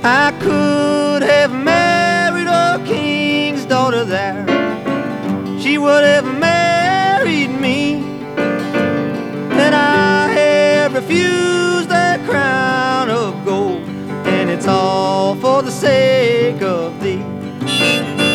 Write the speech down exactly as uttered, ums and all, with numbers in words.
I could have married a king's daughter there. She would have married me, and I have refused that crown of gold, and it's all for the sake of thee.